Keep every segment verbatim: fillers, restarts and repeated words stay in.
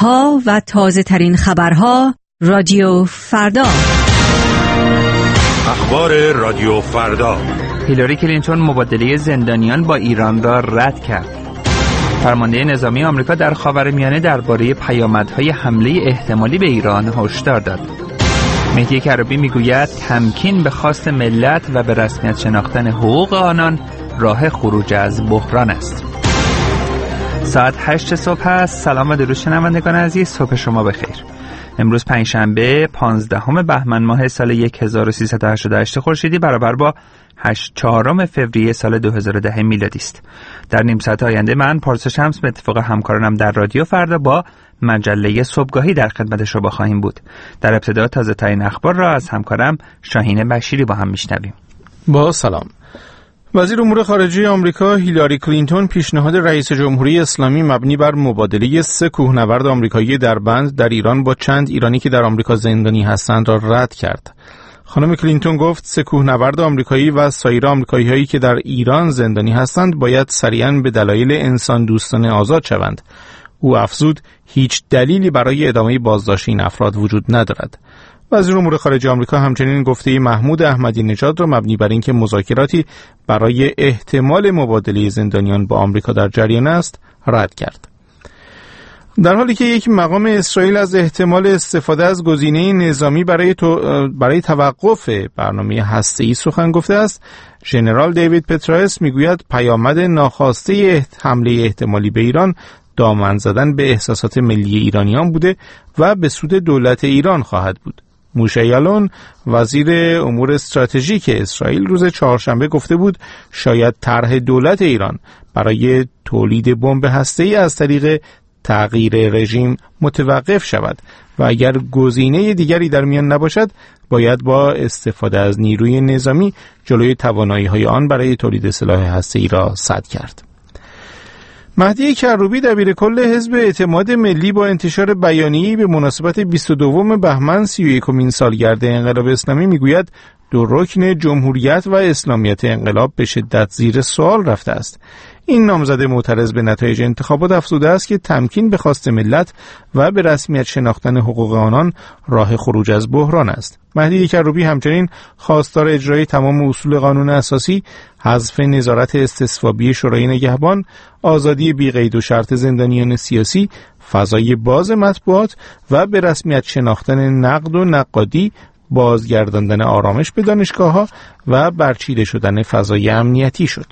ها و تازه ترین خبرها رادیو فردا. اخبار رادیو فردا. هیلاری کلینتون مبادله زندانیان با ایران را رد کرد. فرمانده نظامی آمریکا در خاورمیانه درباره پیامدهای حمله احتمالی به ایران هشدار داد. مهدی کربی میگوید تمکین به خواست ملت و به رسمیت شناختن حقوق آنان راه خروج از بحران است. ساعت هشت صبح است. سلام و درود شنوندگان عزیز، صبح شما بخیر. امروز پنجشنبه پانزدهم بهمن ماه سال هزار و سیصد و هشتاد و هشت خورشیدی برابر با چهارم فوریه سال دو هزار و ده میلادی است. در نیم ساعت آینده من پارسا شمس به اتفاق همکارانم در رادیو فردا با مجله صبحگاهی در خدمت شما خواهیم بود. در ابتدا تازه ترین اخبار را از همکارم شاهین بشیری با هم میشنویم. با سلام. وزیر امور خارجه آمریکا هیلاری کلینتون پیشنهاد رئیس جمهوری اسلامی مبنی بر مبادله سه کوهنورد آمریکایی دربند در ایران با چند ایرانی که در آمریکا زندانی هستند را رد کرد. خانم کلینتون گفت سه کوهنورد آمریکایی و سایر آمریکایی‌هایی که در ایران زندانی هستند باید سریعاً به دلایل انسان دوستانه آزاد شوند. او افزود هیچ دلیلی برای ادامه بازداشت این افراد وجود ندارد. وزیر امور خارجه آمریکا همچنین گفته محمود احمدی نژاد را مبنی بر اینکه مذاکراتی برای احتمال مبادله زندانیان با آمریکا در جریان است رد کرد. در حالی که یک مقام اسرائیل از احتمال استفاده از گزینه نظامی برای تو برای توقف برنامه هسته‌ای سخن گفته است، ژنرال دیوید پترائس میگوید پیامد ناخواسته حمله احتمالی به ایران دامن زدن به احساسات ملی ایرانیان بوده و به سود دولت ایران خواهد بود. موشه یالون وزیر امور استراتژیک اسرائیل روز چهارشنبه گفته بود شاید طرح دولت ایران برای تولید بمب هسته‌ای از طریق تغییر رژیم متوقف شود و اگر گزینه دیگری در میان نباشد باید با استفاده از نیروی نظامی جلوی توانایی‌های آن برای تولید سلاح هسته‌ای را سد کرد. مهدی کروبی دبیرکل حزب اعتماد ملی با انتشار بیانیه‌ای به مناسبت بیست و دوم بهمن سی و یکمین سالگرد انقلاب اسلامی میگوید دو رکن جمهوریت و اسلامیت انقلاب به شدت زیر سوال رفته است. این نامزد معترض به نتایج انتخابات افزوده است که تمکین به خواست ملت و به رسمیت شناختن حقوق آنان راه خروج از بحران است. مهدی کروبی همچنین خواستار اجرای تمام اصول قانون اساسی، حذف نظارت استصوابی شورای نگهبان، آزادی بی قید و شرط زندانیان سیاسی، فضای باز مطبوعات و به رسمیت شناختن نقد و نقادی، بازگرداندن آرامش به دانشگاه‌ها و برچیده شدن فضای امنیتی شد.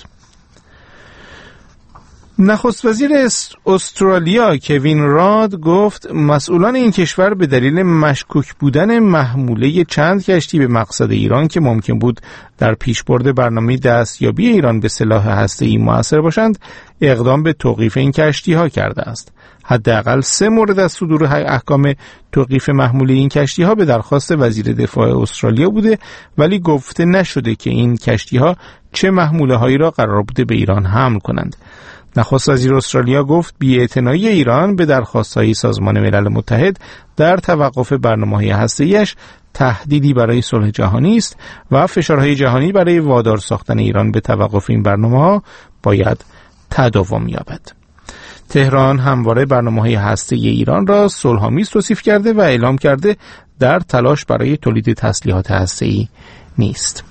نخست وزیر استرالیا کوین راد گفت مسئولان این کشور به دلیل مشکوک بودن محموله چند کشتی به مقصد ایران که ممکن بود در پیشبرد برنامه دستیابی ایران به سلاح هسته‌ای مؤثر باشند اقدام به توقیف این کشتی ها کرده است. حداقل سه مورد از صدور احکام توقیف محموله این کشتی ها به درخواست وزیر دفاع استرالیا بوده، ولی گفته نشده که این کشتی ها چه محموله هایی را قرار بوده به ایران حمل کنند. نخست وزیر استرالیا گفت بی‌اعتنایی ایران به درخواست‌های سازمان ملل متحد در توقف برنامه‌های هسته‌ایش تهدیدی برای صلح جهانی است و فشارهای جهانی برای وادار ساختن ایران به توقف این برنامه‌ها باید تداوم یابد. تهران همواره برنامه‌های هسته‌ای ایران را صلح‌آمیز توصیف کرده و اعلام کرده در تلاش برای تولید تسلیحات هسته‌ای نیست.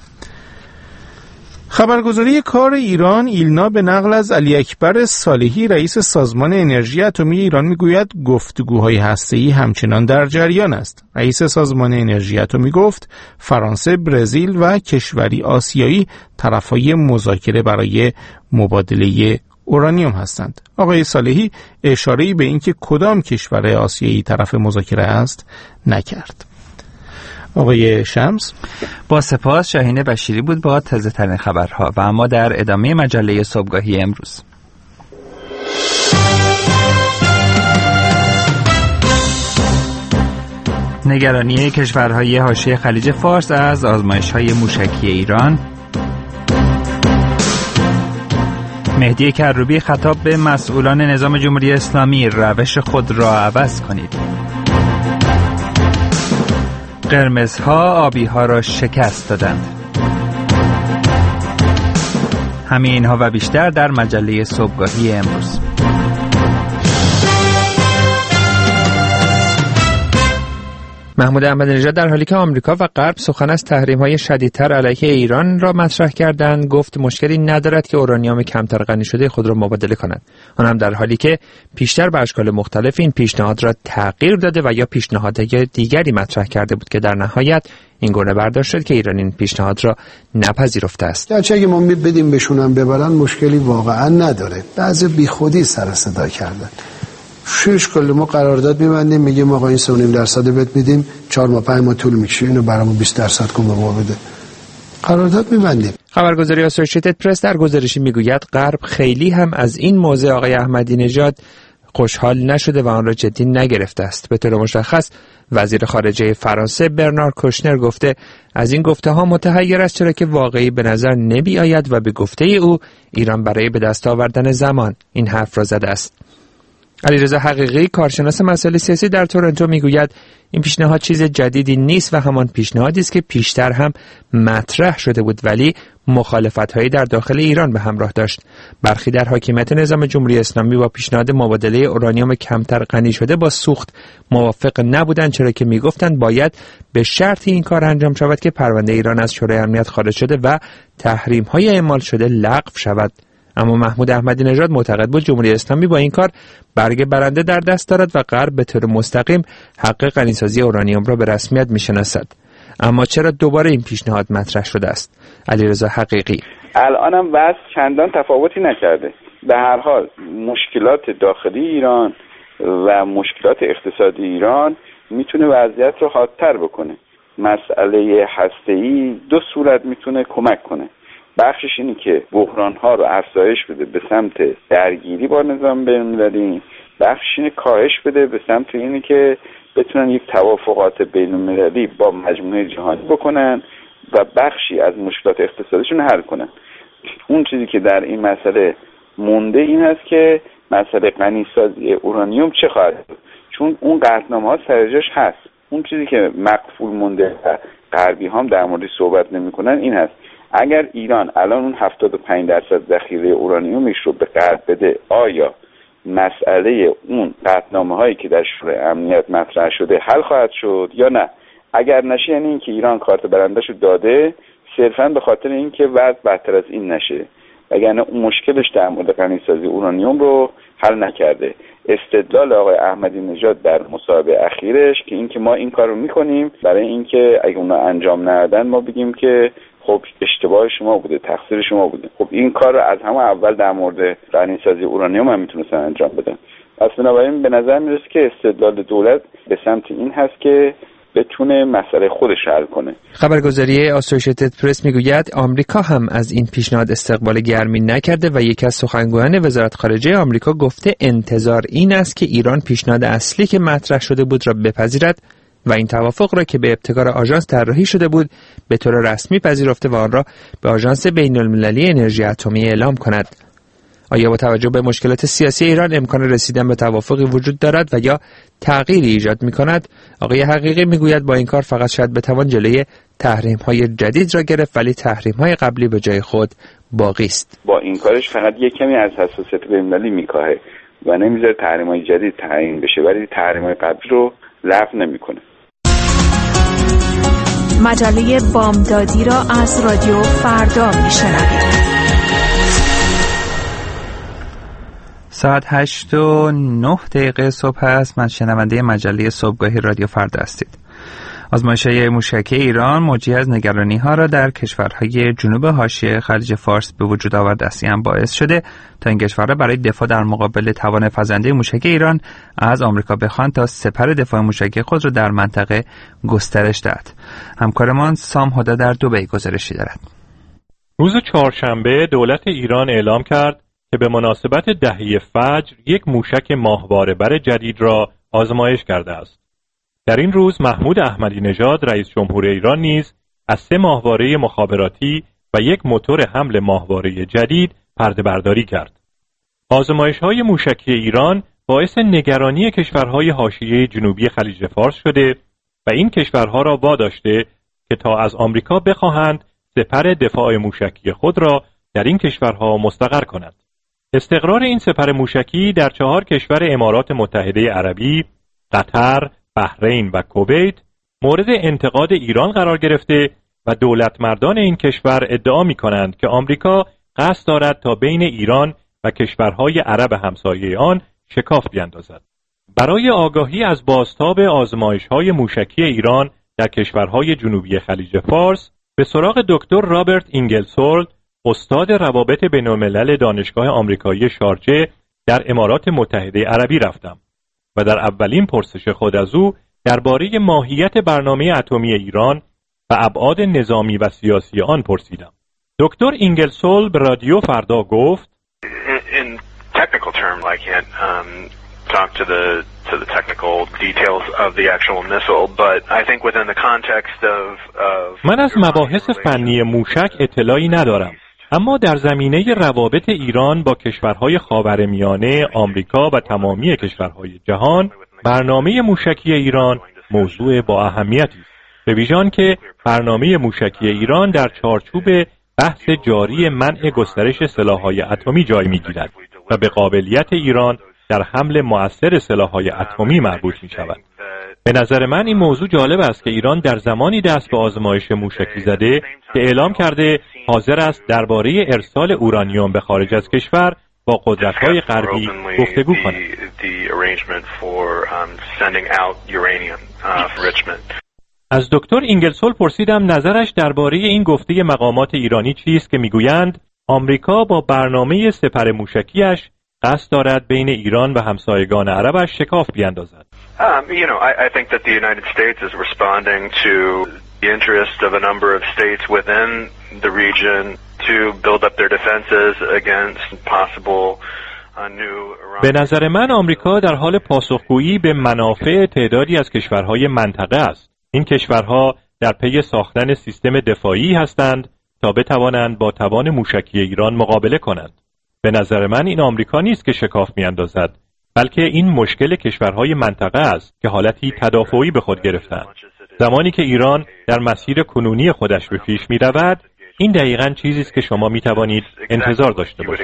خبرگزاری کار ایران ایلنا به نقل از علی اکبر صالحی رئیس سازمان انرژی اتمی ایران میگوید گفتگوهای هسته‌ای همچنان در جریان است. رئیس سازمان انرژی اتمی گفت فرانسه، برزیل و کشوری آسیایی طرفای مذاکره برای مبادله اورانیوم هستند. آقای صالحی اشاره‌ای به اینکه کدام کشور آسیایی طرف مذاکره است نکرد. آقای شمس با سپاس. شاهین بشیری بود با تازه ترین خبرها و اما در ادامه مجله صبحگاهی امروز. نگرانی کشورهای حاشیه خلیج فارس از آزمایش‌های موشکی ایران. مهدی کروبی خطاب به مسئولان نظام جمهوری اسلامی روش خود را عوض کنید. قرمزها آبیها را شکست دادند. همین اینها و بیشتر در مجله صبحگاهی امروز. محمود احمدی نژاد در حالی که آمریکا و غرب سخن از تحریم‌های شدیدتر علیه ایران را مطرح کردند، گفت مشکلی ندارد که اورانیوم کمتر غنی شده خود را مبادله کند، آن هم در حالی که پیشتر به اشکال مختلف این پیشنهاد را تغییر داده و یا پیشنهادهای دیگری مطرح کرده بود که در نهایت این گونه برداشت شد که ایران این پیشنهاد را نپذیرفته است. گرچه اگه ما بدیم بهشونم ببرن مشکلی واقعا نداره، بعضی بیخودی سر صدا کردن. شش کل ما قرارداد می‌بندیم، میگیم آقا این سه و نیم درصد بهت میدیم، چهار ماه پنج ماه طول میکشه اینو برامون بیست درصد کن به ما بده. قرارداد می‌بندیم. خبرگزاری اسوسییتد پرس در گزارشی میگوید غرب خیلی هم از این موضع آقای احمدی نژاد خوشحال نشده و آن را جدی نگرفته است. به طور مشخص وزیر خارجه فرانسه برنار کوشنر گفته از این گفته ها متحیر است، چرا که واقعی به نظر نمی آید و به گفته او ایران برای به دست آوردن زمان این حرف را زده است. علیرضا حقیقی کارشناس مسائل سیاسی در تورنتو میگوید این پیشنهاد چیز جدیدی نیست و همان پیشنهادی است که پیشتر هم مطرح شده بود ولی مخالفت‌هایی در داخل ایران به همراه داشت. برخی در حاکمیت نظام جمهوری اسلامی با پیشنهاد مبادله اورانیوم کمتر غنی شده با سوخت موافق نبودند، چرا که میگفتند باید به شرطی این کار انجام شود که پرونده ایران از شورای امنیت خارج شده و تحریم‌های اعمال شده لغو شود. اما محمود احمدی نژاد معتقد بود جمهوری اسلامی با این کار برگ برنده در دست دارد و غرب به طور مستقیم حق غنیسازی اورانیوم را به رسمیت میشناسد. اما چرا دوباره این پیشنهاد مطرح شده است؟ علیرضا حقیقی: الانم وضع چندان تفاوتی نکرده. به هر حال مشکلات داخلی ایران و مشکلات اقتصادی ایران میتونه وضعیت رو حادتر بکنه. مسئله هسته‌ای دو صورت میتونه کمک کنه. بخشش اینی که بحران‌ها رو افزایش بده به سمت درگیری با نظام بین‌المللی، بخشش اینه کاهش بده به سمت اینی که بتونن یک توافقات بین‌المللی با مجموعه جهانی بکنن و بخشی از مشکلات اقتصادیشون حل کنن. اون چیزی که در این مسئله مونده این هست که مسئله غنیسازی اورانیوم چه خواهد بود، چون اون قطعنامه‌ها سر جاش هست. اون چیزی که مقفول مونده و غربی هم در موردش صحبت نمی‌کنن این هست اگر ایران الان اون هفتاد و پنج درصد ذخیره اورانیومش رو به غرب بده، آیا مسئله اون قطعنامه‌هایی که در شورای امنیت مطرح شده حل خواهد شد یا نه؟ اگر نشه یعنی اینکه ایران کارت برنده‌شو داده صرفاً به خاطر اینکه وضع بدتر از این نشه، وگرنه اون مشکلش در مورد غنیسازی اورانیوم رو حل نکرده. استدلال آقای احمدی نژاد در مصاحبه اخیرش که اینکه ما این کارو می‌کنیم برای اینکه اگه اونا انجام ندادن ما بگیم که خب اشتباه شما بوده، تقصیر شما بوده. خب این کار رو از همه اول در مورد غنیسازی اورانیوم هم میتونستن انجام بدن. پس بنابراین به نظر میرسه که استدلال دولت به سمت این هست که بتونه مسئله خودش حل کنه. خبرگزاری اسوسییتد پرس میگوید آمریکا هم از این پیشنهاد استقبال گرمی نکرده و یکی از سخنگویان وزارت خارجه آمریکا گفته انتظار این است که ایران پیشنهاد اصلی که مطرح شده بود را بپذیرد و این توافق را که به ابتکار آژانس طراحی شده بود به طور رسمی پذیرفته و آن را به آژانس بین‌المللی انرژی اتمی اعلام کند. آیا با توجه به مشکلات سیاسی ایران امکان رسیدن به توافقی وجود دارد و یا تغییری ایجاد می‌کند؟ آقای حقیقی میگوید با این کار فقط شاید بتوان جلوی تحریم‌های جدید را گرفت ولی تحریم‌های قبلی به جای خود باقی است. با این کارش فقط یک کمی از حساسیت بین‌المللی میکاهه و نمیذاره تحریم‌های جدید تعیین بشه ولی تحریم‌های قبلی رو لغو نمی‌کنه. مجله بامدادی را از رادیو فردا میشنوید. ساعت هشت و نه دقیقه صبح است. من شنونده مجله صبحگاهی رادیو فردا هستید. آزمایش‌های موشکی ایران موجی از نگرانی‌ها را در کشورهای جنوب حاشیه خلیج فارس به وجود آورده است. این باعث شده تا این کشورها برای دفاع در مقابل توان فزنده موشک ایران از آمریکا بخواهند تا سپر دفاع موشکی خود را در منطقه گسترش دهد. همکارمان سام هدا در دبی گزارشی دارد. روز چهارشنبه دولت ایران اعلام کرد که به مناسبت دهه فجر یک موشک ماهواره‌بر جدید را آزمایش کرده است. در این روز محمود احمدی نژاد رئیس جمهور ایران نیز از سه ماهواره مخابراتی و یک موتور حمل ماهواره جدید پرده برداری کرد. آزمایش‌های موشکی ایران باعث نگرانی کشورهای حاشیه جنوبی خلیج فارس شده و این کشورها را واداشته که تا از آمریکا بخواهند سپر دفاع موشکی خود را در این کشورها مستقر کنند. استقرار این سپر موشکی در چهار کشور امارات متحده عربی، قطر، بحرین و کویت مورد انتقاد ایران قرار گرفته و دولتمردان این کشور ادعا می‌کنند که آمریکا قصد دارد تا بین ایران و کشورهای عرب همسایه آن شکاف بیندازد. برای آگاهی از بازتاب آزمایش‌های موشکی ایران در کشورهای جنوبی خلیج فارس به سراغ دکتر رابرت اینگلسورد، استاد روابط بین‌الملل دانشگاه آمریکایی شارجه در امارات متحده عربی رفتم و در اولین پرسش خود از او درباره ماهیت برنامه اتمی ایران و ابعاد نظامی و سیاسی آن پرسیدم. دکتر اینگلسورد به رادیو فردا گفت: In technical terms, I can't um, talk to the to the technical details of the actual missile, but I think within the context of of من از مباحث فنی موشک اطلاعی ندارم، اما در زمینه روابط ایران با کشورهای خاورمیانه، آمریکا و تمامی کشورهای جهان، برنامه موشکی ایران موضوع با اهمیتی است. به ویژه آنکه برنامه موشکی ایران در چارچوب بحث جاری منع گسترش سلاح‌های اتمی جای می‌گیرد و به قابلیت ایران در حمل مؤثر سلاح‌های اتمی مربوط می‌شود. به نظر من این موضوع جالب است که ایران در زمانی دست به آزمایش موشکی زده که اعلام کرده حاضر است درباره ارسال اورانیوم به خارج از کشور با قدرت‌های غربی گفتگو کند. از دکتر اینگلسول پرسیدم نظرش درباره این گفته مقامات ایرانی چیست که میگویند آمریکا با برنامه سپر موشکیش قصد دارد بین ایران و همسایگان عربش شکاف بیندازد. Um, you know, I, I think that the United States is responding to the interest of a number of states within the region to build up their defenses against possible uh, new Iran. به نظر من آمریکا در حال پاسخگویی به منافع تعدادی از کشورهای منطقه است. این کشورها در پی ساختن سیستم دفاعی هستند تا بتوانند با توان موشکی ایران مقابله کنند. به نظر من این آمریکا نیست که شکاف میاندازد، بلکه این مشکل کشورهای منطقه است که حالتی تدافعی به خود گرفتند. زمانی که ایران در مسیر کنونی خودش به پیش می رود، این دقیقاً چیزی است که شما می توانید انتظار داشته باشید.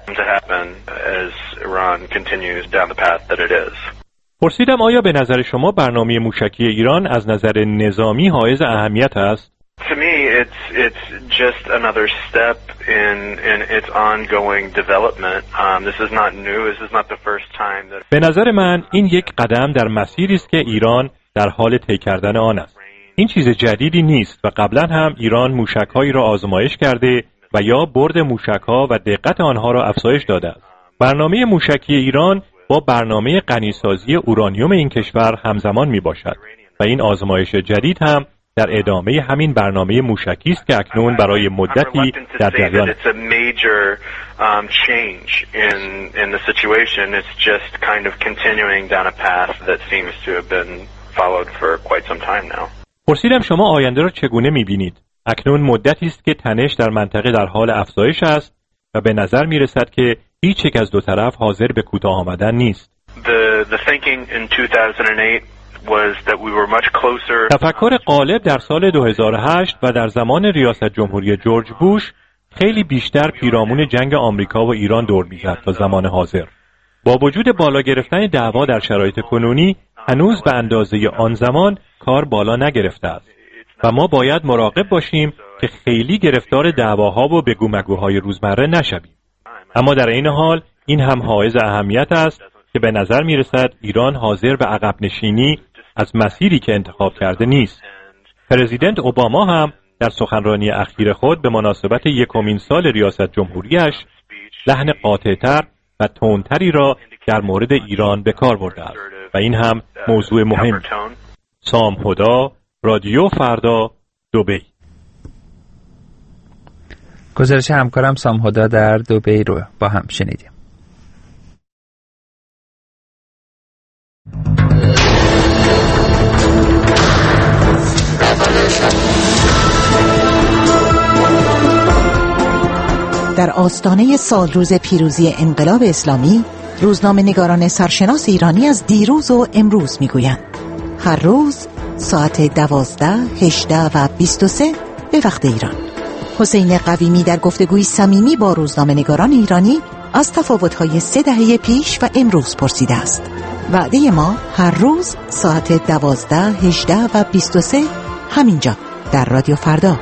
پرسیدم آیا به نظر شما برنامه موشکی ایران از نظر نظامی حائز اهمیت است؟ To me, it's it's just another step in in its ongoing development. Um, this is not new. This is not the first time that. به نظر من این یک قدم در مسیری است که ایران در حال طی کردن آن است. این چیز جدیدی نیست و قبلا هم ایران موشک‌هایی را آزمایش کرده و یا برد موشک‌ها و دقت آنها را افزایش داده است. برنامه موشکی ایران با برنامه غنیسازی اورانیوم این کشور همزمان میباشد و این آزمایش جدید هم در ادامه همین برنامه موشکی است که اکنون برای مدتی در جریان است. پرسیدم شما آینده را چگونه می‌بینید؟ اکنون مدتی است که تنش در منطقه در حال افزایش است و به نظر می‌رسد که هیچ یک از دو طرف حاضر به کوتاه آمدن نیست. The, the thinking in two thousand eight was that we were much closer. تفکر غالب در سال دو هزار و هشت و در زمان ریاست جمهوری جورج بوش خیلی بیشتر پیرامون جنگ آمریکا و ایران دور می‌زد تا زمان حاضر. با وجود بالا گرفتن دعوا در شرایط کنونی هنوز به اندازه آن زمان کار بالا نگرفته است و ما باید مراقب باشیم که خیلی گرفتار دعواها و بگومگوهای روزمره نشویم. اما در این حال این هم حائز اهمیت است که به نظر می رسد ایران حاضر به عقب نشینی از مسیری که انتخاب کرده نیست. پرزیدنت اوباما هم در سخنرانی اخیر خود به مناسبت یکمین سال ریاست جمهوریش لحن قاطع‌تر و تندتری را در مورد ایران به کار برده است و این هم موضوع مهم. سام هدا، رادیو فردا، دبی. گزارش همکارم سام هدا در دبی رو با هم شنیدیم. در آستانه سالروز پیروزی انقلاب اسلامی، روزنامه‌نگاران سرشناس ایرانی از دیروز و امروز میگویند هر روز ساعت دوازده، هجده و بیست و سه به وقت ایران. حسین قویمی در گفتگوی صمیمی با روزنامه‌نگاران ایرانی از تفاوت‌های سه دهه پیش و امروز پرسیده است. وعده ما هر روز ساعت دوازده، هجده و بیست و سه همینجا در رادیو فردا.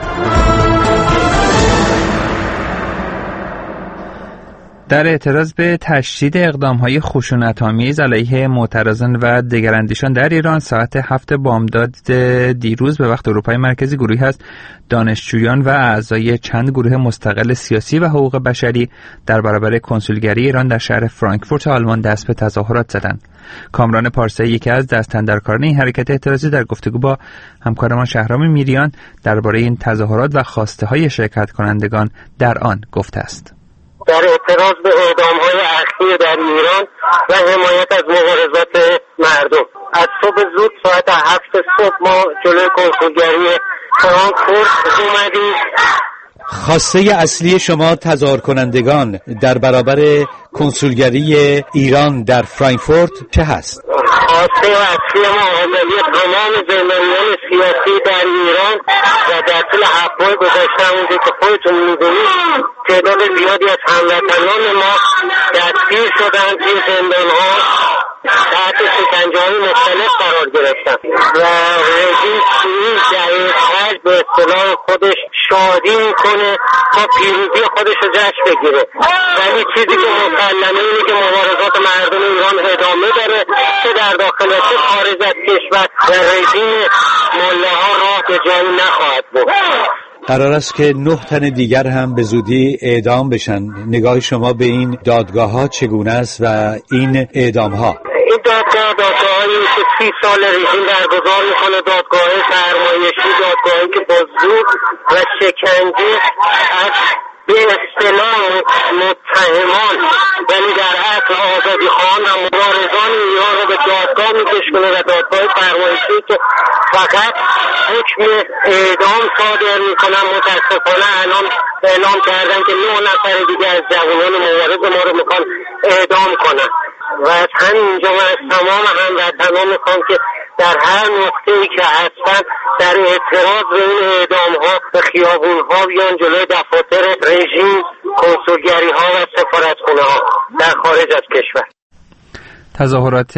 در اعتراض به تشدید اقدام‌های خشونت‌آمیز علیه معترضان و دگراندیشان در ایران، ساعت هفت بامداد دیروز به وقت اروپای مرکزی گروهی از دانشجویان و اعضای چند گروه مستقل سیاسی و حقوق بشری در برابر کنسولگری ایران در شهر فرانکفورت آلمان دست به تظاهرات زدند. کامران پارسایی، یکی از دستاندرکاران این حرکت اعتراضی، در گفتگو با همکارمان شهرام میریان درباره این تظاهرات و خواسته‌های شرکت کنندگان در آن گفته است. در اعتراض به اعدام‌های اخیر در ایران و حمایت از مبارزات مردم، از صبح زود ساعت هفت صبح ما جلوی کنسولگری فرانکفورت اومدیم. خواسته اصلی شما تظاهر کنندگان در برابر کنسولگری ایران در فرانکفورت چه هست؟ خواسته اصلی ما آزادی تمام زندانیان سیاسی در ایران و در طول هفت ماه گذشته همونجور که خودتون می‌دونید تعداد زیادی از هموطنان ما دستگیر شدند، توی زندان‌ها تحت شکنجه‌های مختلف قرار گرفتن و رژیم این دهه خرج به اصطلاح خودش شادی میکنه تا پیروزی خودش رو جشن بگیره، ولی چیزی که مسلمه اینه که مبارزات مردم ایران ادامه داره، چه در داخل چه خارج از کشور، و رژیم ملاها راه به جایی نخواهد بود. قرار است که نه تن دیگر هم به زودی اعدام بشن. نگاه شما به این دادگاه ها چگونه است و این اعدام ها؟ این دادگاه دادگاهایی که سی سال رژیم برگزار میکنه، دادگاه سرمایشی، دادگاهی که با زور و شکنجه از به اصطلاح متهمان یعنی در اصل آزادی خواهان و مبارزان ایران رو به دادگاه میکشونه و دادگاه فرمایشی که فقط حکم اعدام صادر میکنن. متاسفانه الان اعلام کردن که نه نفر دیگه از جوانان مبارز ما رو میخوان اعدام کنن و از همینجا من از تمام هموطنان میخوام که در هر نقطه‌ای که هستن در اعتراض به این اعدام‌ها به خیابون‌ها بیان جلوی دفاتر رژیم، کنسولگری‌ها و سفارتخونه‌ها در خارج از کشور. تظاهرات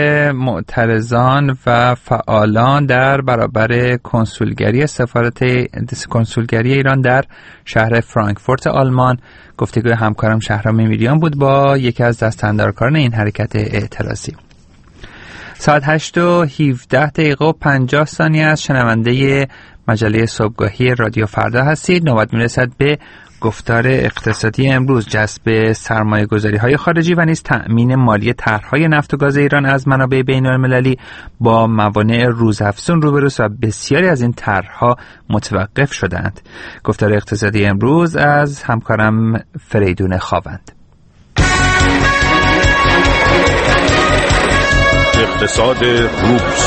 معترضان و فعالان در برابر کنسولگری سفارت کنسولگری ایران در شهر فرانکفورت آلمان، گفتگوی همکارم شهرام میریان بود با یکی از دستاندرکاران این حرکت اعتراضی. ساعت هشت و هفده دقیقه و پنجاه ثانیه از شنونده مجله صبحگاهی رادیو فردا هستید. نوبت میرسد به گفتار اقتصادی امروز. جذب سرمایه گذاری های خارجی و نیز تأمین مالی طرح‌های نفت و گاز ایران از منابع بین المللی با موانع روزافزون روبروست و بسیاری از این طرح‌ها متوقف شدند. گفتار اقتصادی امروز از همکارم فریدون خاوند. اقتصاد روز.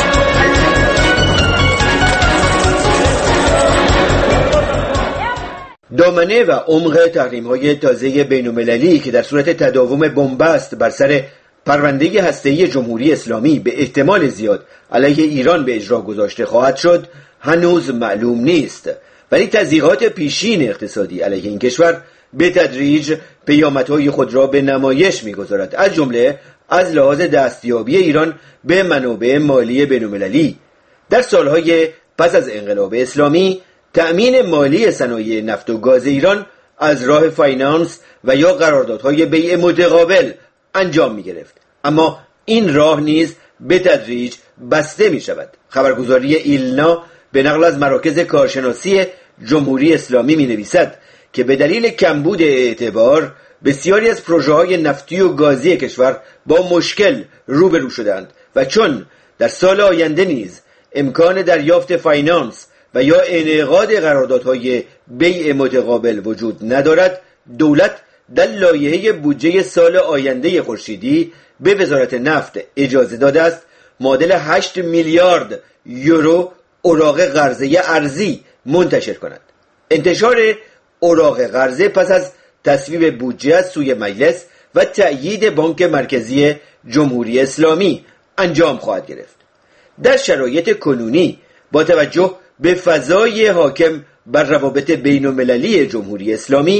دامنه و عمق تحریم‌های تازه بین‌المللی که در صورت تداوم بنبست بر سر پرونده هسته‌ای جمهوری اسلامی به احتمال زیاد علیه ایران به اجرا گذاشته خواهد شد هنوز معلوم نیست، ولی تضییقات پیشین اقتصادی علیه این کشور به تدریج پیامدهای خود را به نمایش می‌گذارد، از جمله از لحاظ دستیابی ایران به منابع مالی بین‌المللی. در سالهای پس از انقلاب اسلامی تأمین مالی صنایع نفت و گاز ایران از راه فاینانس و یا قراردادهای بیع متقابل انجام می گرفت، اما این راه نیز به تدریج بسته می شود. خبرگزاری ایلنا به نقل از مراکز کارشناسی جمهوری اسلامی می نویسد که به دلیل کمبود اعتبار بسیاری از پروژه‌های نفتی و گازی کشور با مشکل روبرو شدند و چون در سال آینده نیز امکان دریافت فاینانس و یا انعقاد قراردادهای بیع متقابل وجود ندارد، دولت در لایحه بودجه سال آینده خورشیدی به وزارت نفت اجازه داده است معادل هشت میلیارد یورو اوراق قرضه ارزی منتشر کند. انتشار اوراق قرضه پس از تصویب بودجه از سوی مجلس و تأیید بانک مرکزی جمهوری اسلامی انجام خواهد گرفت. در شرایط کنونی با توجه به فضای حاکم بر روابط بین المللی جمهوری اسلامی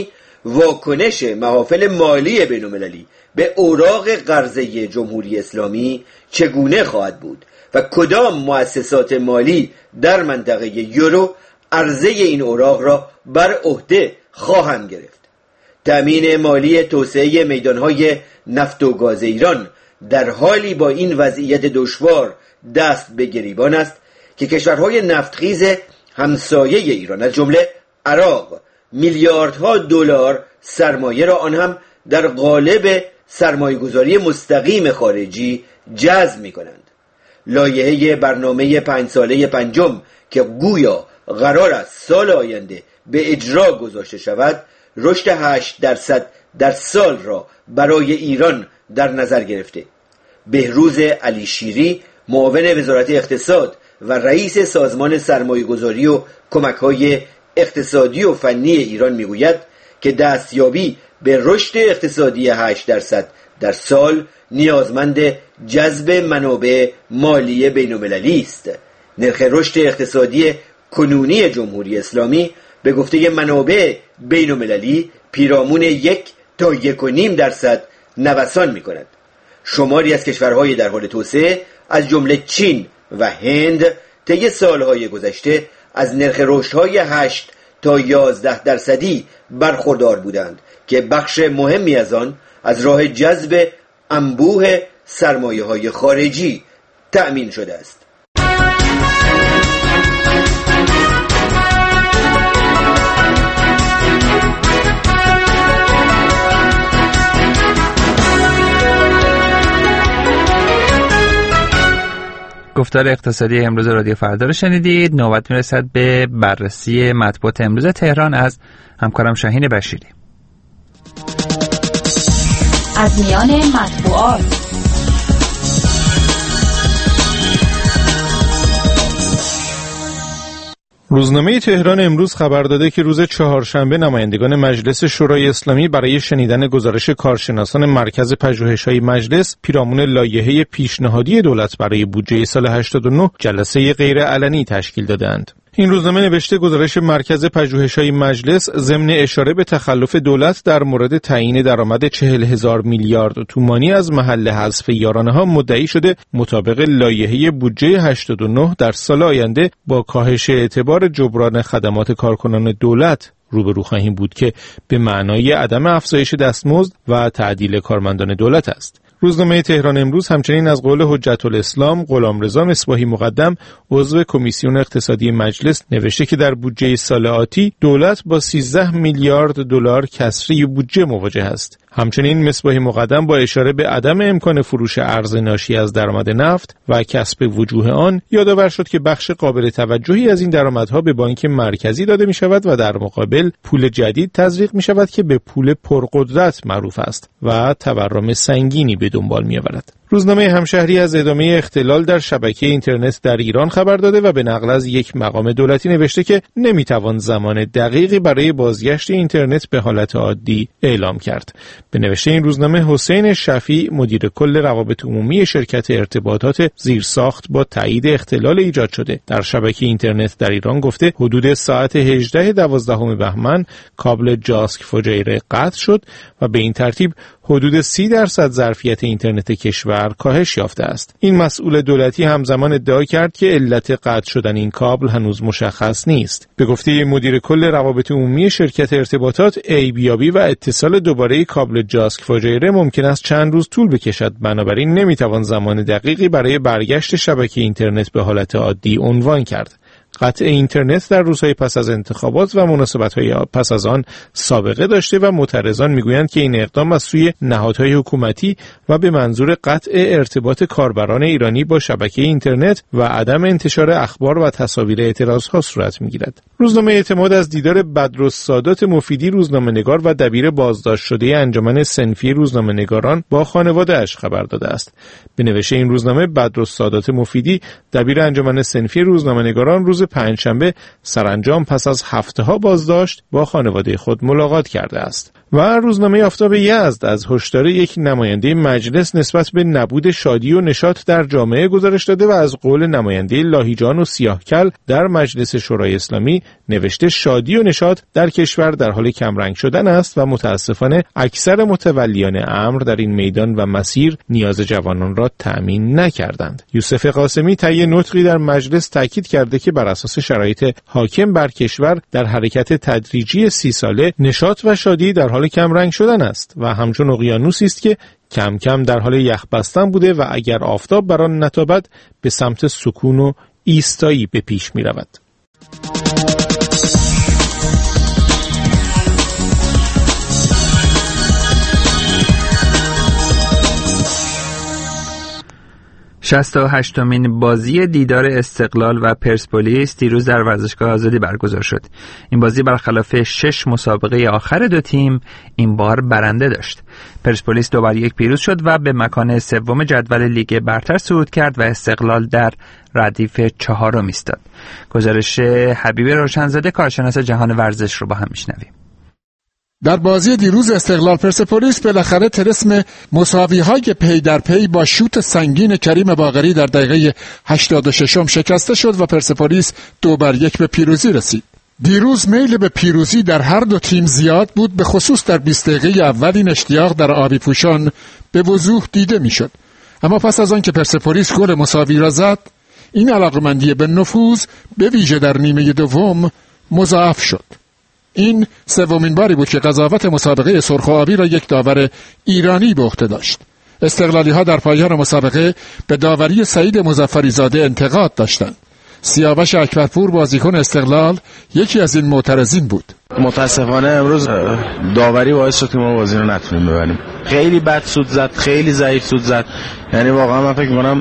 واکنش محافل مالی بین‌المللی به اوراق قرضه جمهوری اسلامی چگونه خواهد بود و کدام مؤسسات مالی در منطقه یورو عرضه این اوراق را بر عهده خواهند گرفت. تأمین مالی توسعه میدانهای نفت و گاز ایران در حالی با این وضعیت دشوار دست به گریبان است که کشورهای نفتخیز همسایه ایران از جمله عراق میلیاردها دلار سرمایه را آن هم در قالب سرمایه‌گذاری مستقیم خارجی جذب می‌کنند. لایحه برنامه پنج ساله پنجم که گویا قرار است سال آینده به اجرا گذاشته شود، رشد هشت درصد در سال را برای ایران در نظر گرفته. بهروز علی شیری، معاون وزارت اقتصاد و رئیس سازمان سرمایه‌گذاری و کمک‌های اقتصادی و فنی ایران میگوید که دستیابی به رشد اقتصادی هشت درصد در سال نیازمند جذب منابع مالی بین‌المللی است. نرخ رشد اقتصادی کنونی جمهوری اسلامی به گفته منابع بین‌المللی پیرامون یک تا یک و نیم درصد نوسان می کند. شماری از کشورهای در حال توسعه از جمله چین و هند طی سالهای گذشته از نرخ رشدهای هشت تا یازده درصدی برخوردار بودند که بخش مهمی از آن از راه جذب انبوه سرمایه‌های خارجی تأمین شده است. گفتار اقتصادی امروز رادیو فردا رو شنیدید. نوبت میرسد به بررسی مطبوعات امروز تهران از همکارم شاهین بشیری. از میان مطبوعات روزنامه تهران امروز خبر داده که روز چهارشنبه نمایندگان مجلس شورای اسلامی برای شنیدن گزارش کارشناسان مرکز پژوهش‌های مجلس پیرامون لایحه پیشنهادی دولت برای بودجه سال هشتاد و نه جلسه غیرعلنی تشکیل دادند. این روزنامه نوشته گزارش مرکز پژوهش‌های مجلس ضمن اشاره به تخلف دولت در مورد تعیین درآمد چهل هزار میلیارد تومانی از محل حذف یارانه‌ها مدعی شده مطابق لایحه بودجه هشتاد و نه در سال آینده با کاهش اعتبار جبران خدمات کارکنان دولت روبرو خواهیم بود که به معنای عدم افزایش دستمزد و تعدیل کارمندان دولت است. روزنامه تهران امروز همچنین از قول حجت الاسلام غلامرضا مصباحی مقدم عضو کمیسیون اقتصادی مجلس نوشته که در بودجه سال آتی دولت با سیزده میلیارد دلار کسری بودجه مواجه است. همچنین مصباحی مقدم با اشاره به عدم امکان فروش ارز ناشی از درآمد نفت و کسب وجوه آن یادآور شد که بخش قابل توجهی از این درآمدها به بانک مرکزی داده می شود و در مقابل پول جدید تزریق می شود که به پول پرقدرت معروف است و تورم سنگینی به دنبال می آورد. روزنامه همشهری از ادامه اختلال در شبکه اینترنت در ایران خبر داده و به نقل از یک مقام دولتی نوشته که نمیتوان زمان دقیقی برای بازگشت اینترنت به حالت عادی اعلام کرد. به نوشته این روزنامه حسین شفیع مدیر کل روابط عمومی شرکت ارتباطات زیرساخت با تایید اختلال ایجاد شده در شبکه اینترنت در ایران گفته حدود ساعت هجده دوازدهم بهمن کابل جاسک فجایره قطع شد و به این ترتیب حدود سی درصد ظرفیت اینترنت کشور کاهش یافته است. این مسئول دولتی همزمان ادعا کرد که علت قطع شدن این کابل هنوز مشخص نیست. به گفته مدیر کل روابط عمومی شرکت ارتباطات عیبیابی و اتصال دوباره کابل جاسک فجایره ممکن است چند روز طول بکشد، بنابراین نمیتوان زمان دقیقی برای برگشت شبکه اینترنت به حالت عادی عنوان کرد. قطع اینترنت در روزهای پس از انتخابات و مناسبت‌های پس از آن سابقه داشته و معترضان میگویند که این اقدام از سوی نهادهای حکومتی و به منظور قطع ارتباط کاربران ایرانی با شبکه اینترنت و عدم انتشار اخبار و تصاویر اعتراضها صورت میگیرد. روزنامه اعتماد از دیدار بدرالسادات مفیدی روزنامه‌نگار و دبیر بازداشت شده انجمن صنفی روزنامه‌نگاران با خانواده‌اش خبر داده است. به نوشته این روزنامه بدرالسادات مفیدی دبیر انجمن صنفی روزنامه‌نگاران روز پنجشنبه سرانجام پس از هفته‌ها بازداشت با خانواده خود ملاقات کرده است. و روزنامه آفتاب یزد از هشدار یک نماینده مجلس نسبت به نبود شادی و نشاط در جامعه گزارش داده و از قول نماینده لاهیجان و سیاهکل در مجلس شورای اسلامی نوشته شادی و نشاط در کشور در حال کمرنگ شدن است و متاسفانه اکثر متولیان امر در این میدان و مسیر نیاز جوانان را تأمین نکردند. یوسف قاسمی طی نطقی در مجلس تاکید کرده که بر اساس شرایط حاکم بر کشور در حرکت تدریجی سی ساله نشاط و شادی در حال کمرنگ شدن است و همچون اقیانوسی است که کم کم در حال یخ بستن بوده و اگر آفتاب بر آن نتابد به سمت سکون و ایستایی به پیش می رود. شصت و هشتمین بازی دیدار استقلال و پرسپولیس دیروز در ورزشگاه آزادی برگزار شد. این بازی برخلاف شش مسابقه آخر دو تیم این بار برنده داشت. پرسپولیس دو بر یک پیروز شد و به مکان سوم جدول لیگ برتر صعود کرد و استقلال در ردیف چهارم ایستاد. گزارش حبیب روشنزاده کارشناس جهان ورزش رو با هم میشنویم. در بازی دیروز استقلال پرسپولیس بالاخره طلسم مساوی‌های پی در پی با شوت سنگین کریم باقری در دقیقه هشتاد و شش شکسته شد و پرسپولیس دو بر یک به پیروزی رسید. دیروز میل به پیروزی در هر دو تیم زیاد بود، به خصوص در بیست دقیقه اول این اشتیاق در آبی پوشان به وضوح دیده میشد. اما پس از آن که پرسپولیس گل مساوی را زد، این علاقمندی به نفوذ به ویژه در نیمه دوم مضاعف شد. این سومین باری بود که قضاوت مسابقه سرخ و آبی را یک داور ایرانی به عهده داشت. استقلالی ها در پایان مسابقه به داوری سعید مظفری زاده انتقاد داشتند. سیاوش اکبرپور بازیکن استقلال یکی از این معترضین بود. متاسفانه امروز داوری باعث شد که ما بازی رو نتونیم ببریم. خیلی بد سود زد، خیلی ضعیف سود زد. یعنی واقعا من فکر می‌کنم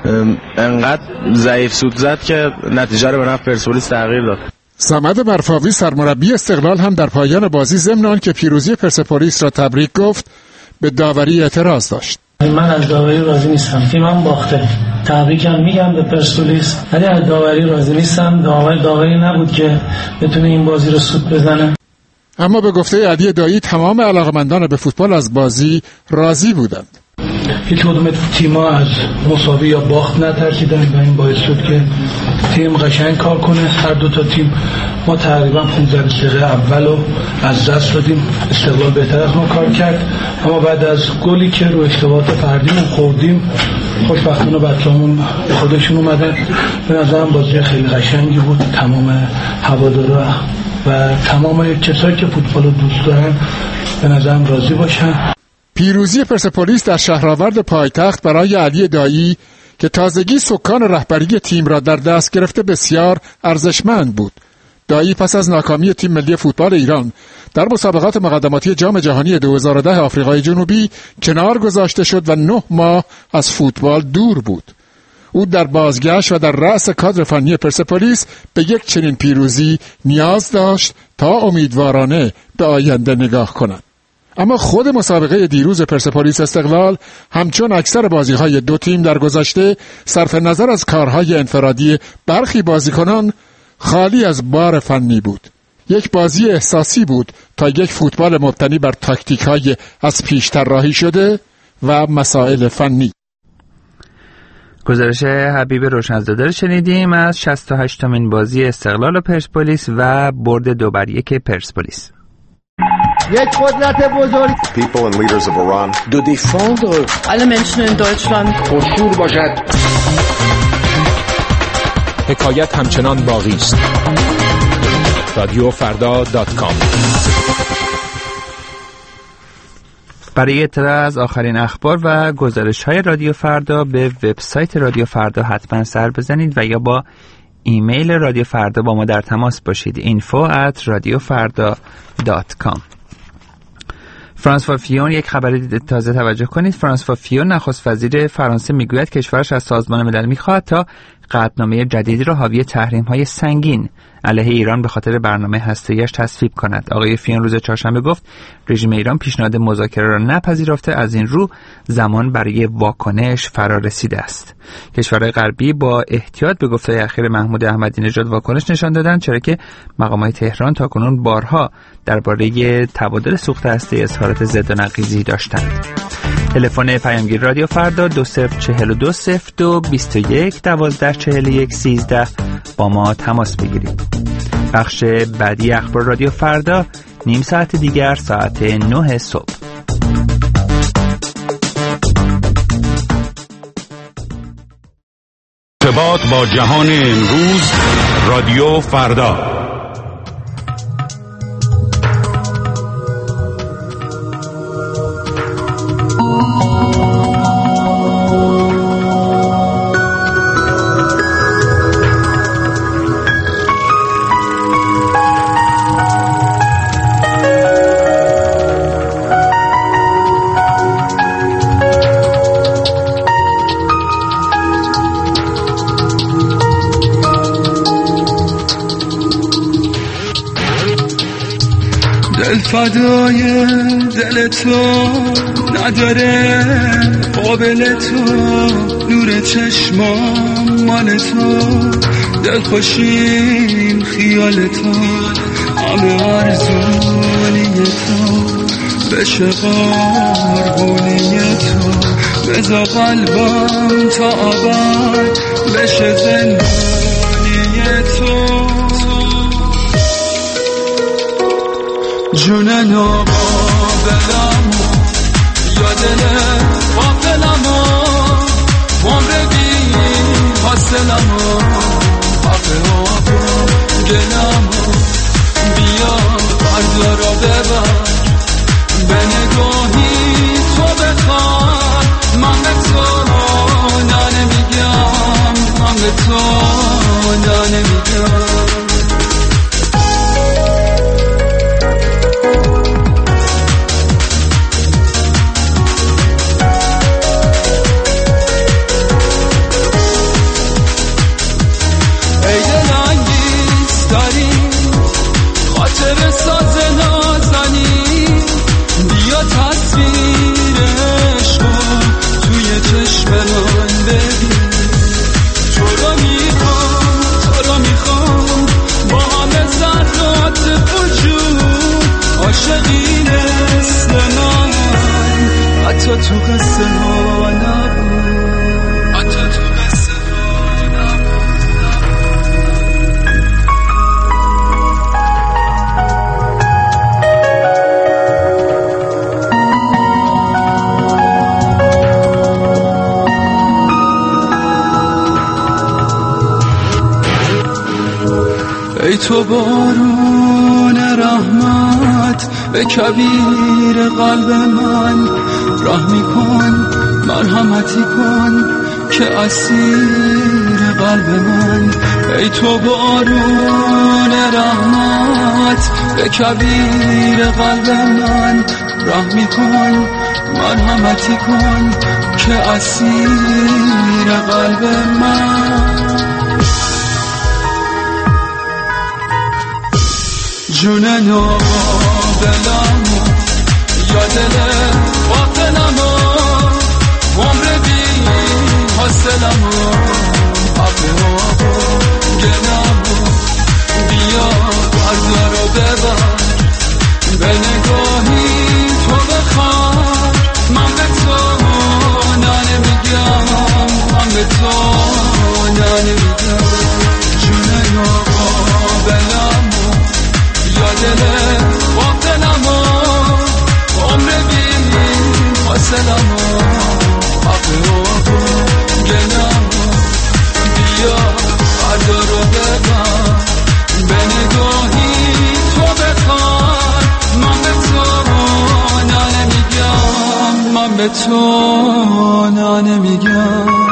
انقدر ضعیف سود زد که نتیجه رو به نفع پرسپولیس تغییر داد. صمد مرفاوی سرمربی استقلال هم در پایان بازی ضمن آن که پیروزی پرسپولیس را تبریک گفت، به داوری اعتراض داشت. من از داوری راضی نیستم. تیمم باخته. تبریکم میگم به پرسپولیس، ولی از داوری راضی نیستم. داوری داوری نبود که بتونه این بازی رو سود بزنه. اما به گفته علی دایی تمام علاقمندان به فوتبال از بازی راضی بودند. هیچ کدوم تیم‌ها از مساوی یا باخت نترسیدن و این باعث شد که تیم قشنگ کار کنه. هر دو تا تیم ما تقریبا پانزده دقیقه اولو از دست دادیم. استقلال بهتر از ما کار کرد، اما بعد از گلی که رو اشتباهات فردیمون خوردیم خوشبختانه بچه‌مون خودشون اومدن. به نظرم بازی خیلی قشنگی بود. تمام هوادارا و تمام کسایی که فوتبال رو دوست دارن به نظرم راضی باشن. پیروزی پرسپولیس در شهرآورد پایتخت برای علی دایی که تازگی سکان رهبری تیم را در دست گرفته بسیار ارزشمند بود. دایی پس از ناکامی تیم ملی فوتبال ایران در مسابقات مقدماتی جام جهانی دو هزار و ده آفریقای جنوبی کنار گذاشته شد و نه ماه از فوتبال دور بود. او در بازگشت و در رأس کادر فنی پرسپولیس به یک چنین پیروزی نیاز داشت تا امیدوارانه به آینده نگاه کند. اما خود مسابقه دیروز پرسپولیس استقلال همچون اکثر بازی‌های دو تیم در گذشته صرف نظر از کارهای انفرادی برخی بازیکنان خالی از بار فنی بود. یک بازی احساسی بود تا یک فوتبال مبتنی بر تاکتیک‌های از پیش طراحی شده و مسائل فنی. گزارش حبیب روشنزاده رو شنیدیم از شصت و هشتمین بازی استقلال و پرسپولیس و برد دو بر یک پرسپولیس. یک قدرت بزرگ. People and leaders of Iran do défendre alle Menschen in Deutschland. خشوع باشد. حکایت همچنان باقی است. رادیو فردا دات کام. برای اطلاع از آخرین اخبار و گزارش‌های رادیو فردا به وبسایت رادیو فردا حتما سر بزنید و یا با ایمیل رادیو فردا با ما در تماس باشید. اینفو ات رادیو فردا دات کام. فرانسوا فیون یک خبر تازه توجه کنید. فرانسوا فیون نخست وزیر فرانسه میگوید کشورش از سازمان ملل میخواهد تا قطعنامه جدیدی را حاوی تحریم‌های سنگین علیه ایران به خاطر برنامه هسته‌ایش تصویب کند. آقای فیان روز چهارشنبه گفت رژیم ایران پیشنهاد مذاکره را نپذیرفته، از این رو زمان برای واکنش فرا رسیده است. کشورهای غربی با احتیاط به گفته‌های اخیر محمود احمدی نژاد واکنش نشان دادند، چرا که مقامات تهران تاکنون بارها درباره تبادل سوخت هسته‌ای اظهارات ضد و نقیضی داشتند. تلفن پیامگیر رادیو فردا دو صفر چهل و دو صفر دو بیست و یک دوازده چهل و یک سیزده با ما تماس بگیرید. بخش بعدی اخبار رادیو فردا نیم ساعت دیگر ساعت نه صبح. ارتباط با جهان امروز رادیو فردا. فدای دل تو نداره قابل تو، نور چشمام مال تو، دل خوشیم خیال تو، همه آرزونی تو بشه قربونی تو، بذار قلبم تا آباد بشه زندانی تو. جونن و قابلمو یا دل قابلمو عمر بی حاصلمو حق آبو گلمو بیا فردا را ببر به نگاهی تو بخواد، من به تو نه نمیگم، من به تو نه نمیگم. تو قصه ها نبود، حتی تو قصه ها نبود. ای تو بارون رحمت به کبیر قلب من رحمی کن، مرحمتی کن که اسیر قلب من. ای تو بارون رحمت به کبیر قلب من رحمی کن، مرحمتی کن که اسیر قلب من. جونن و دلمو یا دل باطنمو عمر بی حاصلمو حق آبو گلمو بیا فردا رو ببر به نگاهی تو بخواد، من به تو نه نمیگم، من به تو نه نمیگم. جونه آقا بلمو یا دل باطنمو عمر بی حاصلمو حق آبو گلمو بیا فردا رو ببر به نگاهی تو بخواد، من به تو نه نمیگم، من به تو نه نمیگم.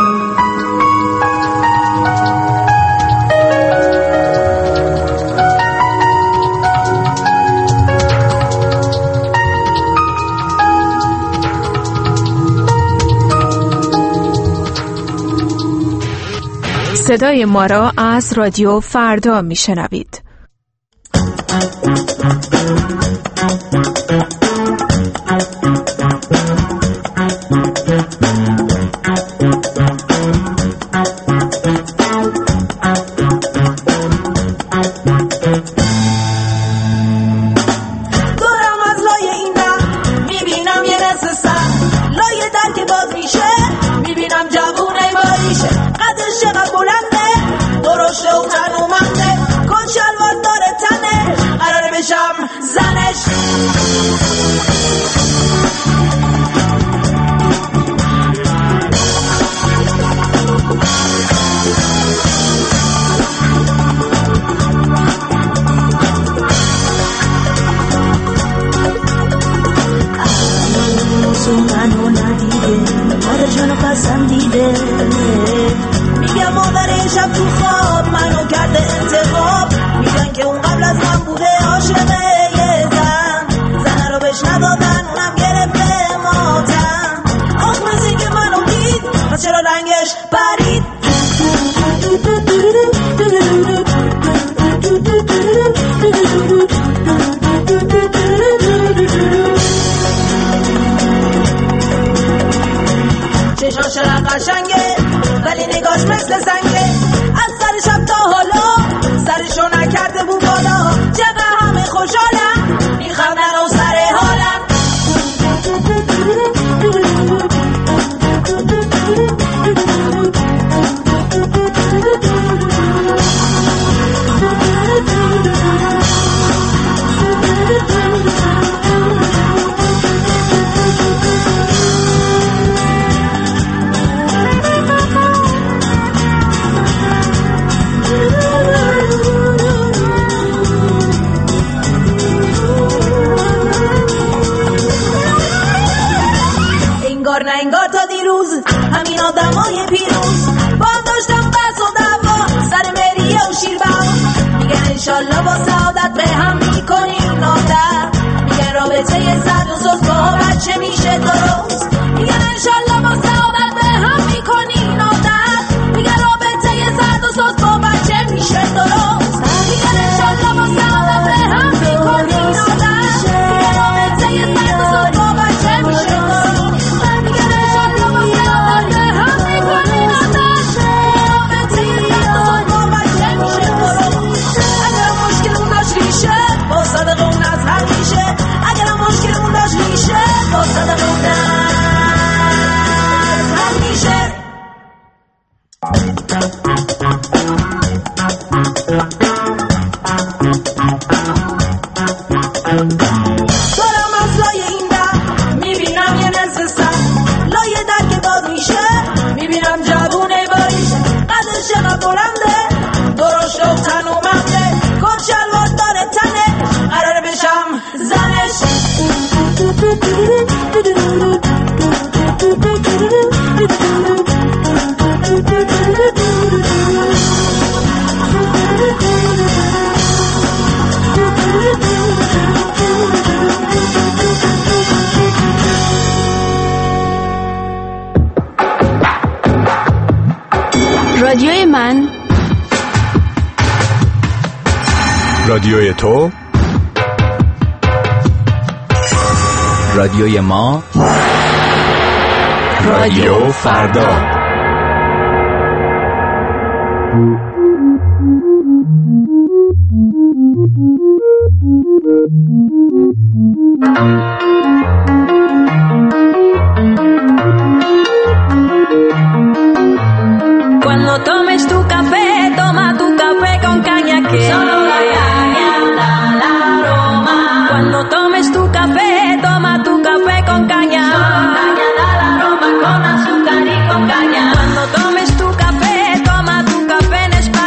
صدای ما را از رادیو فردا میشنوید. میگم مادر شب تو خواب منو کرده انتخاب، میگن که اون قبل از من بوده عاشقه یه زن، زنه رو بهش ندادن اونم گرفته ماتم. آخ مثل که منو دید پس چرا رنگش پرید. چشاش را قشنگه ولی نگاش مثل سنگه، از سر شب تا حالا سرشو نکرده بود بالا. چقدر همه خوشحالم میخندن و سر حالم. نه انگار تا دیروز همین آدمای پیروز با داشتم بس و دعوا سر مریه و شیربان. میگن انشالله با سعادت به هم میکنین عادت، میگن رابطه زد و زد با بچه میشه درست. میگن انشالله با سعادت به هم میکنین عادت، میگن رابطه زد و زد با بچه میشه درست. میگن انشالله با سعادت به هم میکنین عادت، میگن رابطه زد و زد با بچه میشه درست. دارم از لای این در میبینم یه نصف سر، لای در که باز میشه میبینم جوونه باریشه، قدش چقدر بلنده درشت و تنومنده، کت شلوار داره تنه قراره بشم زنش. رادیوی من، رادیوی تو، رادیوی ما، رادیو فردا. Cuando tomes tu café, toma tu café con caña que solo la caña da la aroma. Cuando tomes tu café, toma tu café con caña, solo caña da la aroma, con azúcar y con caña. Cuando tomes tu café, toma tu café en España.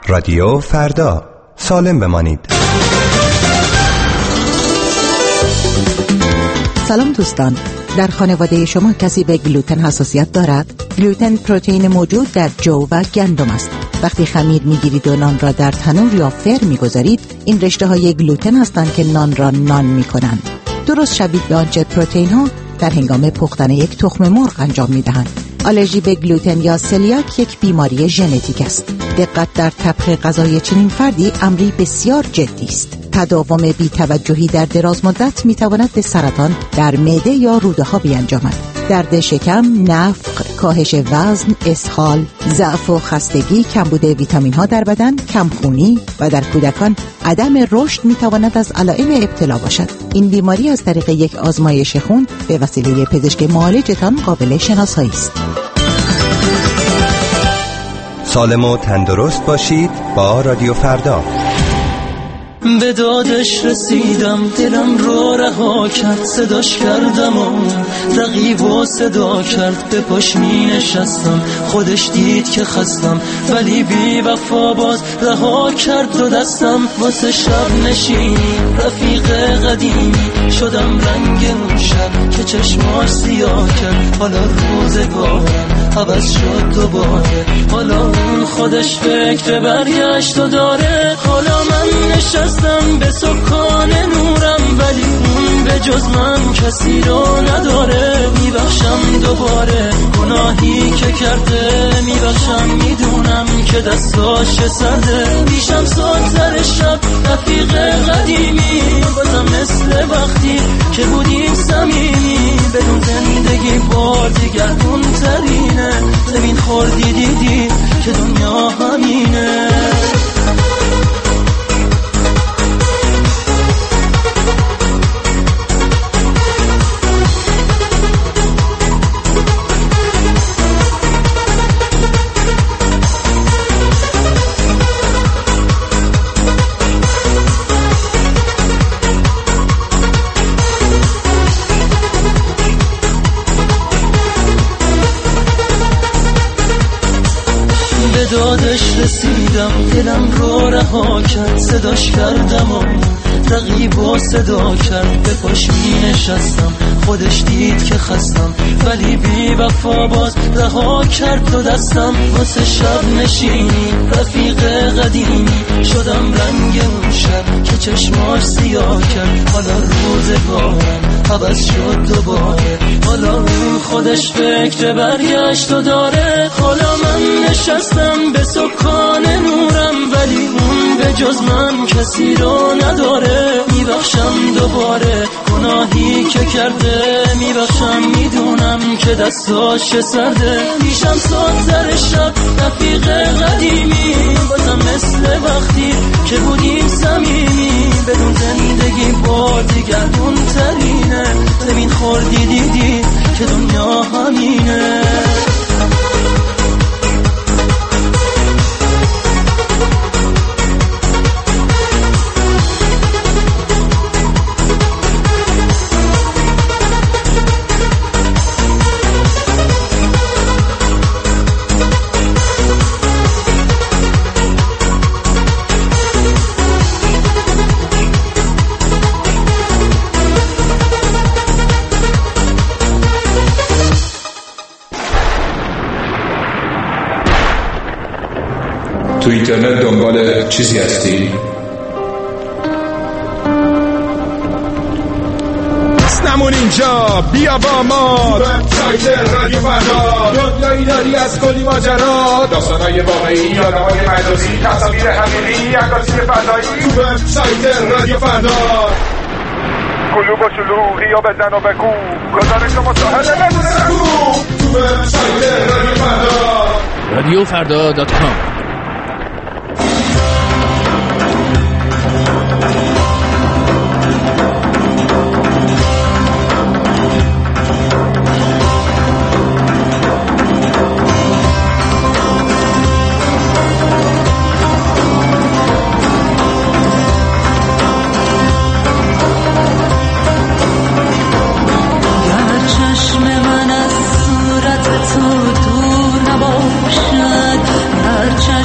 رادیو فردا، سالم بمانید. سلام دوستان، در خانواده شما کسی به گلوتن حساسیت دارد؟ گلوتن پروتئین موجود در جو و گندم است. وقتی خمیر میگیرید و نان را در تنور یا فر میگذارید، این رشته های گلوتن هستند که نان را نان میکنند. درست شبیه به آنچه پروتئین ها در هنگام پختن یک تخم مرغ انجام میدهند. آلرژی به گلوتن یا سلیاک یک بیماری ژنتیک است. دقت در طبخ غذای چنین فردی امری بسیار جدی است. تداوم بی‌توجهی در دراز مدت میتواند به سرطان در معده یا روده ها بیانجامد. درد شکم، نفخ، کاهش وزن، اسهال، ضعف و خستگی، کمبود ویتامین ها در بدن، کمخونی و در کودکان عدم رشد میتواند از علائم ابتلا باشد. این بیماری از طریق یک آزمایش خون به وسیله پزشک معالجتان قابل شناسایی است. سالم و تندرست باشید با رادیو فردا. به دادش رسیدم، دلم رو رها کرد، صداش کردم و رقیب و صدا کرد. به پاش می نشستم، خودش دید که خستم، ولی بی وفا باز رها کرد دو دستم. واسه شب نشینی رفیق قدیمی شدم، رنگ اون شب که چشماش سیاه کرد. حالا روزگارم عوض شد دوباره، حالا اون خودش فکر برگشت و داره. حالا من نشستم به سکان نورم، ولی اون به جز من کسی رو نداره. میبخشم دوباره گناهی که کرده، میبخشم میدونم که دستاش سرده. پیشم ساد سر شب رفیق قدیمی، بازم مثل وقتی که بودیم صمیمی. بدون زندگی بار دیگردون ترینه، زمین خوردی دیدی که دنیا همینه. دادش رسیدم، دلم رو رها کرد، صداش کردم و رقیب و صدا کرد. به پاش می نشستم، خودش دید که خستم، ولی بی وفا باز رها کرد دو دستم. واسه شب نشینی رفیق قدیمی شدم، رنگ اون شب که چشماش سیاه کرد. حالا روزگارم عوض شد دوباره، حالا اون خودش فکر برگشت و داره. حالا من نشستم به سکان نورم، ولی اون به جز من کسی رو نداره. میبخشم دوباره گناهی که کرده، میبخشم میدونم که دستاش سرده. پیشم ساد سر شب رفیق قدیمی، بازم مثل وقتی که بودیم صمیمی. بدون زندگی بار دیگردون ترینه، زمین خوردی دیدی که دنیا همینه. تو اینترنت دنبال چیزی هستی؟ نمون اینجا، بیا با ما وبسایت رادیو فردا. دنیایی داری از کلی ماجرا، داستانای واقعی، آدمای مجازی، تصاویر حقیقی، عکاسی فضایی. تو وبسایت رادیو فردا کلوب و شلوغی و بزن و بگو، گزارش و مشاهده بدون سکو. تو وبسایت رادیو فردا، رادیو فردا دات کام. چشم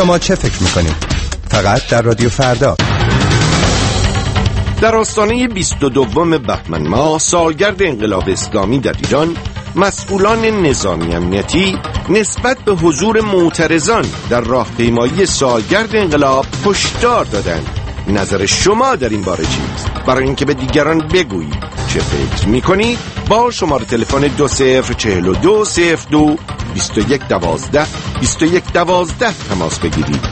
شما چه فکر میکنید؟ فقط در رادیو فردا. در آستانه بیست و دوم بهمن ماه سالگرد انقلاب اسلامی در ایران، مسئولان نظامی امنیتی نسبت به حضور معترضان در راهپیمایی سالگرد انقلاب هشدار دادند. نظر شما در این باره چیست؟ برای اینکه به دیگران بگویید چه فکر میکنید با شماره تلفن دو صفر چهل و دو صفر دو بیست و یک دوازده بیست و یک دوازده تماس بگیرید.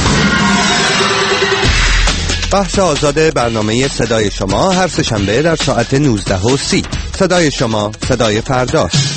بخش آزاد برنامه صدای شما هر سه‌شنبه در ساعت نوزده و سی. صدای شما، صدای فرداست.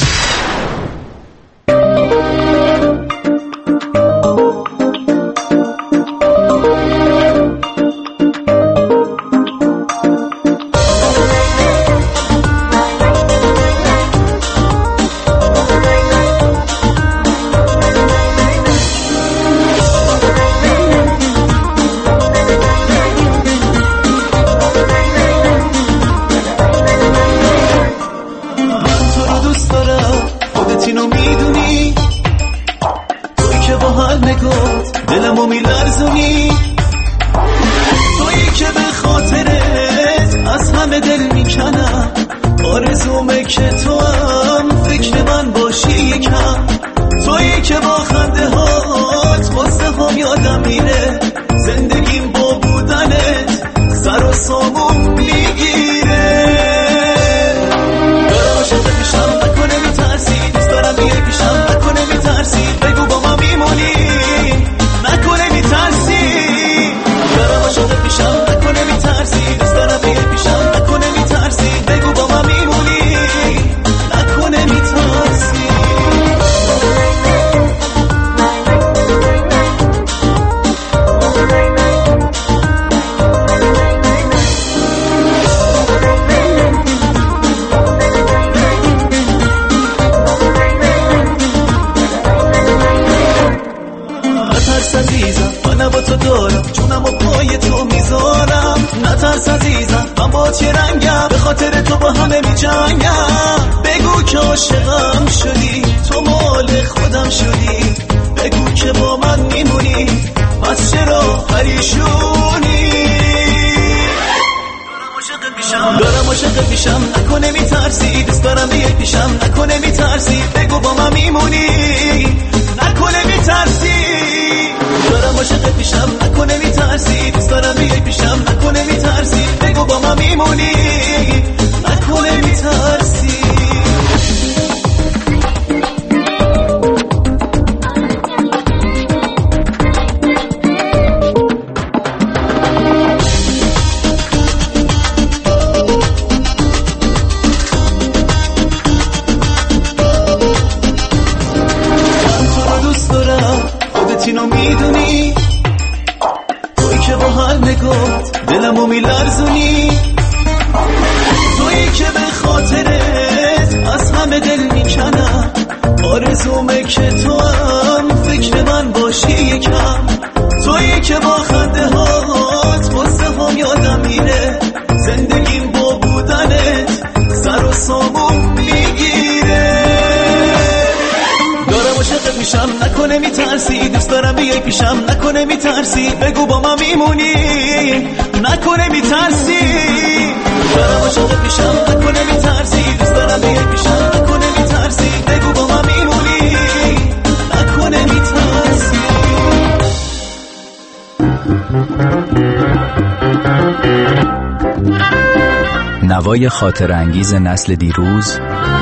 نوای خاطر انگیز نسل دیروز،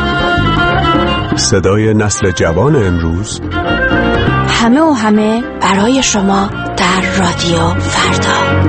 صدای نسل جوان امروز، همه و همه برای شما در رادیو فردا.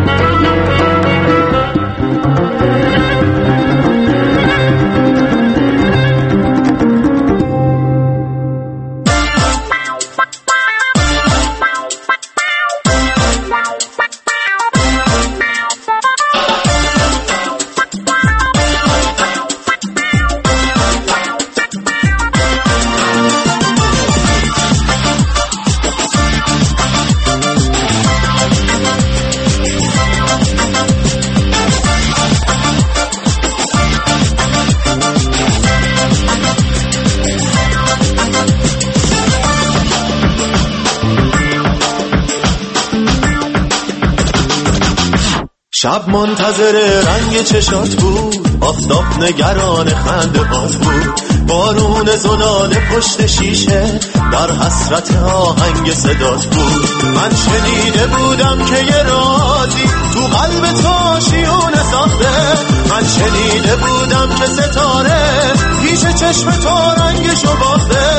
شب منتظر رنگ چشات بود، آفتاب نگران خنده هات بود، بارون زلال پشت شیشه در حسرت آهنگ صدات بود. من شنیده بودم که یه رازی تو قلب تو آشیونه ساخته، من شنیده بودم که ستاره پیش چشم تو رنگشو باخته.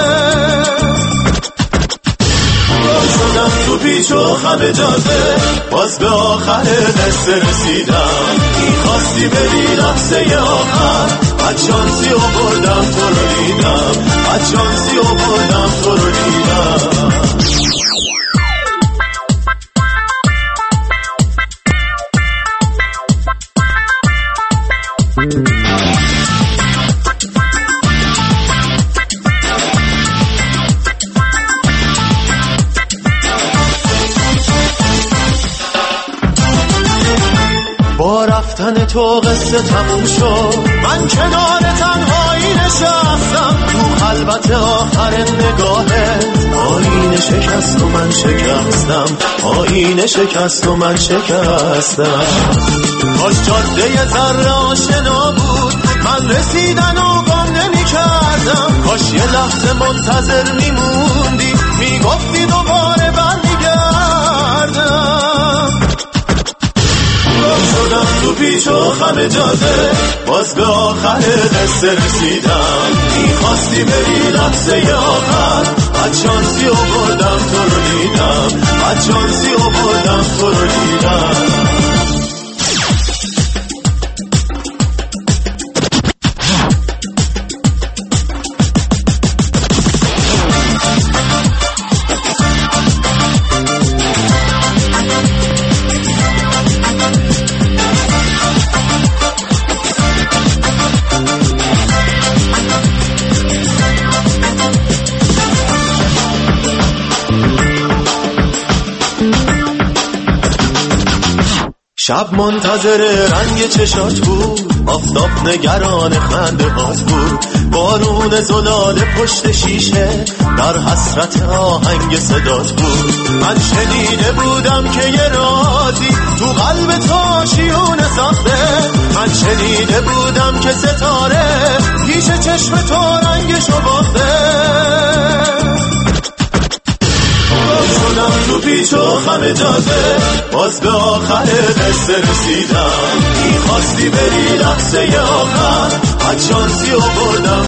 شدم تو پیچ و خم جاده، باز به آخر دست رسیدم، میخواستی بری لحظه آخر، بدشانسی و بردم تو رو دیدم، بدشانسی و بردم تو رو دیدم. با رفتن تو قصه تموم شد، من کنار تنهایی نشستم، تو خلوت آخر نگاهت آینه شکست و من شکستم، آینه شکست و من شکستم. کاش جاده ذره آشنا بود، من رسیدن و گم نمی کردم، کاش یه لحظه منتظر میموندی، میگفتی دوباره برمیگردم. شدم تو پیچ و خم جاده، باز به آخر قصه رسیدم، میخواستی بری لحظه آخر، بدشانسی و بردم تو رو دیدم، بدشانسی و بردم تو رو دیدم. شب منتظر رنگ چشات بود، آفتاب نگران خنده هات بود، بارون زلال پشت شیشه در حسرت آهنگ صدات بود. من شنیده بودم که یه رازی تو قلب تو آشیونه ساخته، من شنیده بودم که ستاره پیش چشم تو رنگشو باخته. شدم تو پیچ و خم جاده، باز به آخر قصه رسیدم، میخواستی بری لحظه آخر، بدشانسی و بردم